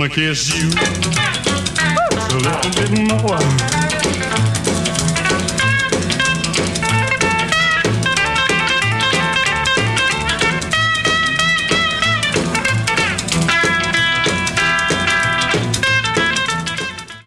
wanna kiss you just a little bit more.